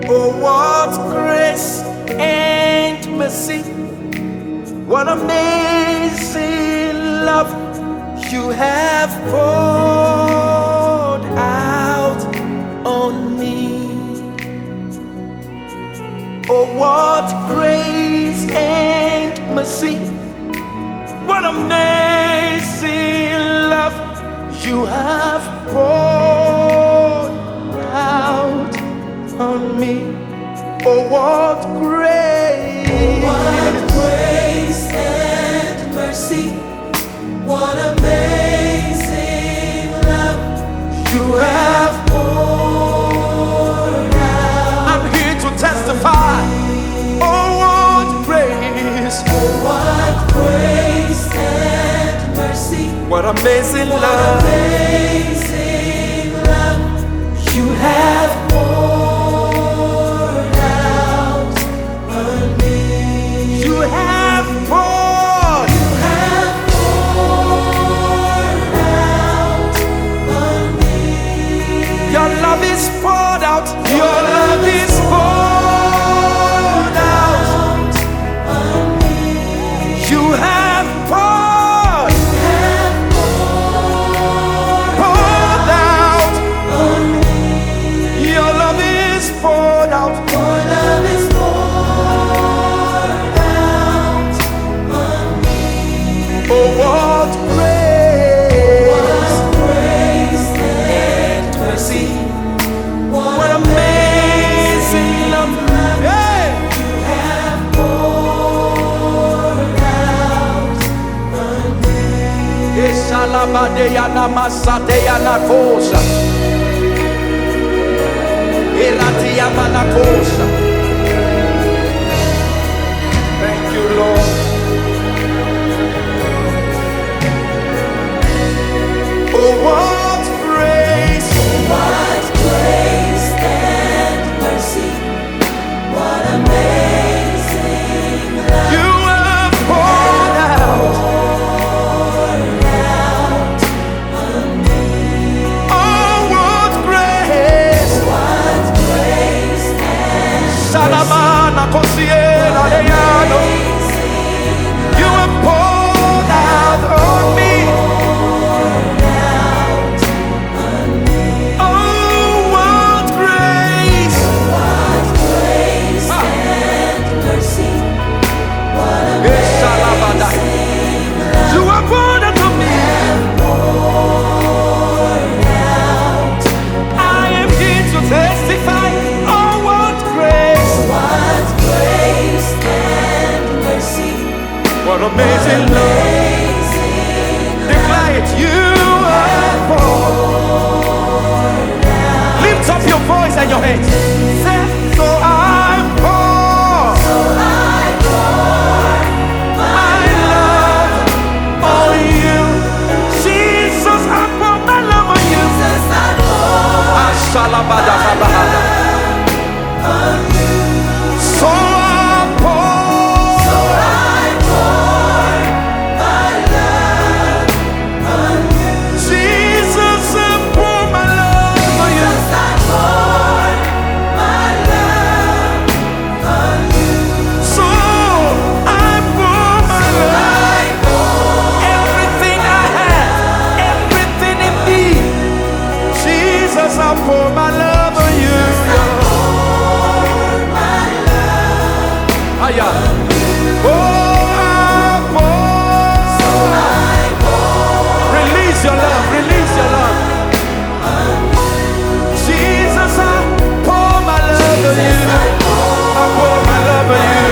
Oh, what grace and mercy, what amazing love you have poured out on me. Oh, what grace and mercy, what amazing love you have poured out on me. Oh, what grace and mercy, what amazing love you have poured out. I'm here to testify. Oh, what grace, Oh, what grace and mercy, what amazing what love amazing love you have poured out on me. You have poured. You have poured out on me. Your love is poured out. Your love is poured out on me. You have poured. Poured out On me. Your love is poured out. Your love is poured out on me. Oh, what grace, Grace and mercy, what what amazing love. Hey! you have poured out on me. Esalabadeya namasadeya nakosa. Eratia manakosa. Thank you, Lord. Oh, what grace, What grace and mercy, what amazing love you have poured out. on me. Oh, what grace. What grace and Salamana Cosiera Leano. You have poured out on me. Oh, what grace. what grace and mercy, what Yes, Salabada. amazing love You have poured out on me. I am here to testify. Oh, what grace. what grace and mercy, What amazing love. amazing Declare it. You have poured. Lift up your voice and your hands. Say, so I pour I pour my love on you. Jesus, I pour my love on you. Jesus, I pour Ashalabadakabahada. on you. So I pour. So I pour my love on you. Jesus, I pour my love on you. Jesus, I pour my love on you. So I pour my love. I pour Everything I have, everything in me. Jesus, I pour my love on you. my love. Aya. Oh, I pour. I pour Release your love, release your love. Jesus, I pour my love on you. I pour my love on you.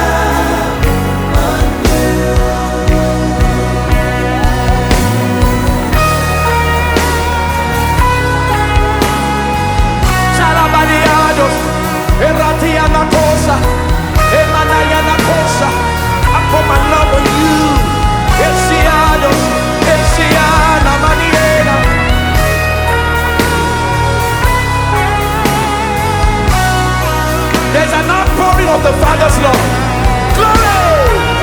Shalabadiados, Eratia Nakosa, Emanaya Nakosa. I pour my love on you. Esiados, Esiana Maniera. There's an outpouring of the Father's love. Glory!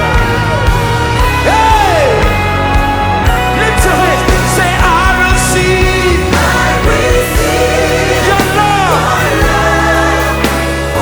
Hey! Lift your hands. Say, I receive I receive your love. your love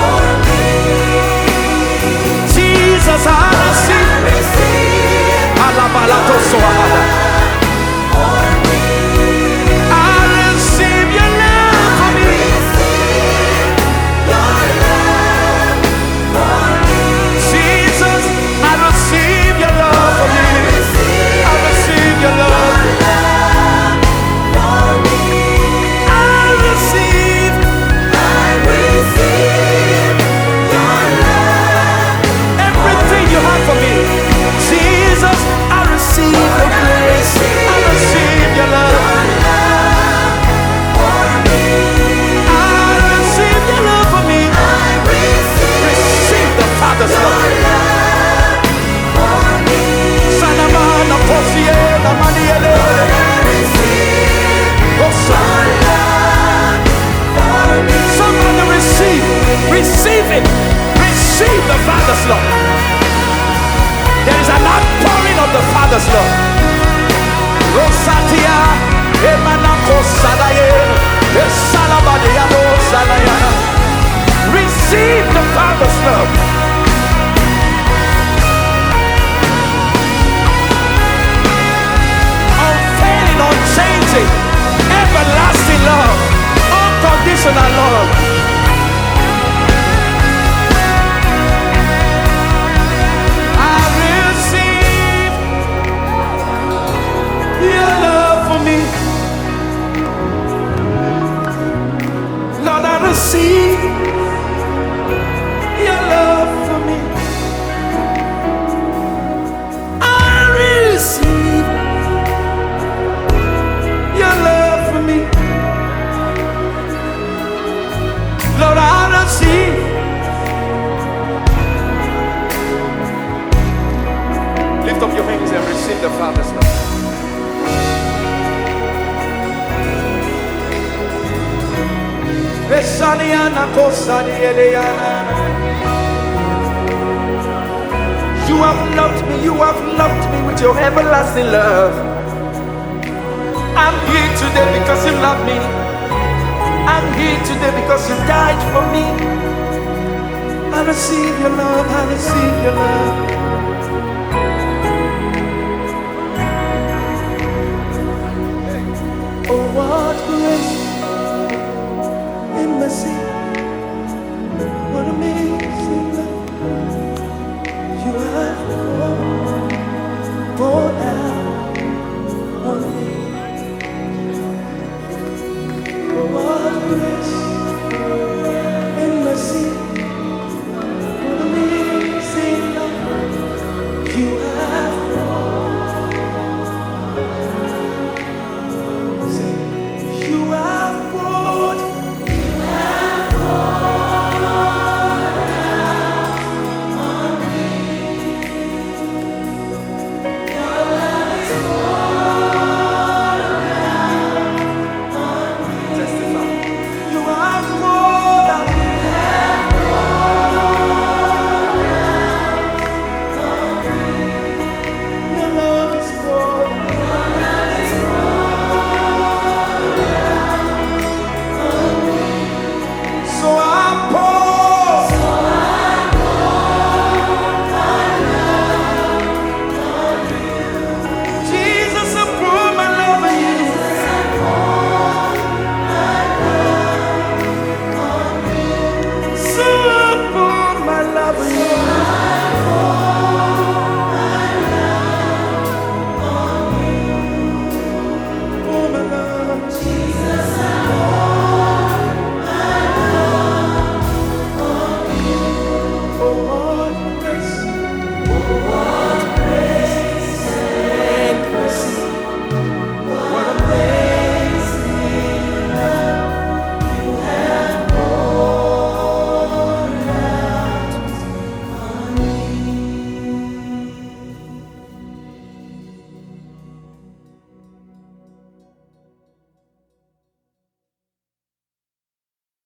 receiving. Receive the Father's love. There is an outpouring of the Father's love. Rosatia, Emanako Sadaye, Esalabadiano Sadaya. Receive the Father's love. Unfailing, unchanging, everlasting love, unconditional love. I receive your love for me. Lord, I receive your love for me. I receive your love for me. Lord, I receive. Lift up your hands and receive the Father's love. You have loved me, you have loved me with your everlasting love. I'm here today because you love me. I'm here today because you died for me. I receive your love, I receive your love. Oh, what grace and mercy.